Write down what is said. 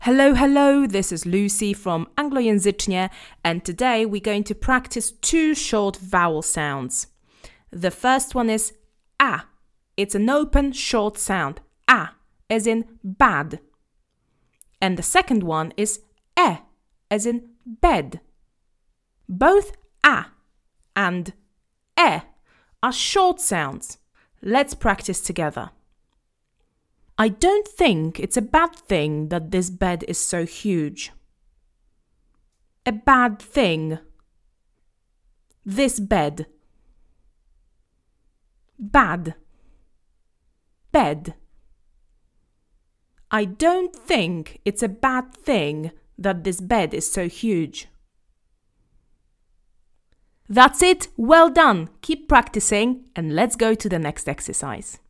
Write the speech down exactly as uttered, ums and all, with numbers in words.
Hello, hello, this is Lucy from Anglojęzycznie, and today we're going to practice two short vowel sounds. The first one is a. It's an open, short sound, a, as in bad. And the second one is e, as in bed. Both a and e are short sounds. Let's practice together. I don't think it's a bad thing that this bed is so huge. A bad thing. This bed. Bad. Bed. I don't think it's a bad thing that this bed is so huge. That's it. Well done. Keep practicing and let's go to the next exercise.